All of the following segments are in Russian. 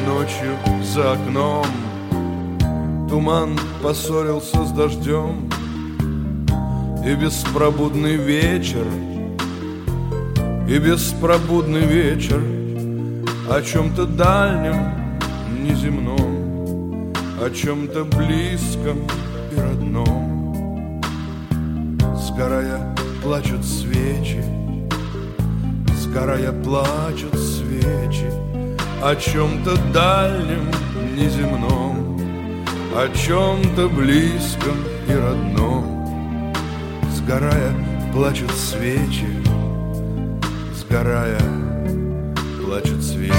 ночью за окном туман поссорился с дождем, и беспробудный вечер, и беспробудный вечер о чем-то дальнем, неземном, о чем-то близком и родном. Сгорая, плачут свечи, сгорая, плачут свечи о чем-то дальнем, неземном, о чем-то близком и родном. Сгорая, плачут свечи, сгорая, плачут свечи.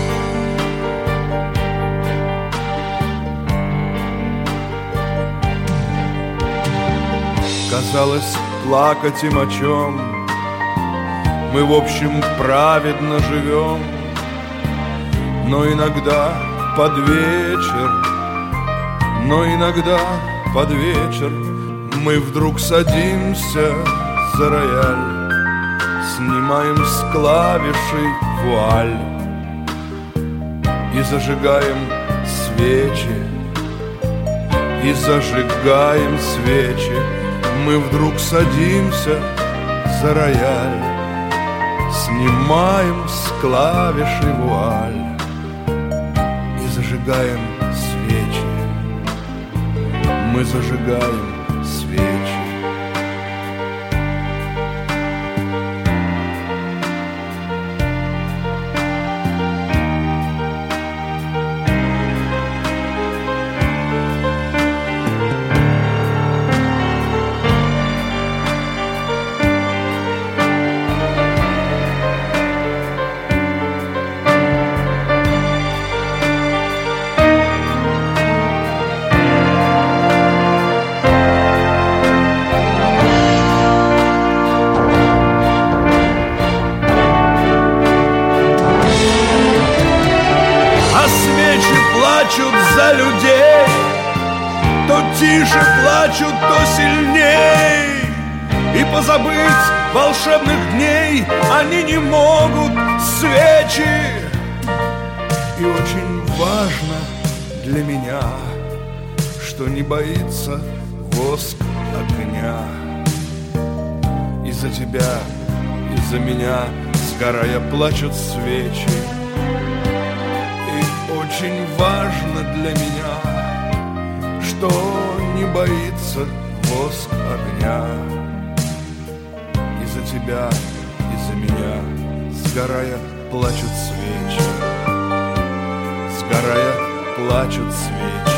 Казалось, плакать им о чем? Мы, в общем, праведно живем, но иногда под вечер, но иногда под вечер мы вдруг садимся за рояль, снимаем с клавишей вуаль и зажигаем свечи, и зажигаем свечи. Мы вдруг садимся за рояль, снимаем с клавиши вуаль и зажигаем свечи. Мы зажигаем свечи. Плачут за людей, то тише плачут, то сильней, и позабыть волшебных дней они не могут, свечи. И очень важно для меня, что не боится воск огня. Из-за тебя, из-за меня, сгорая, плачут свечи. Очень важно для меня, что не боится воск огня. Из-за тебя, из-за меня, сгорая, плачут свечи, сгорая, плачут свечи.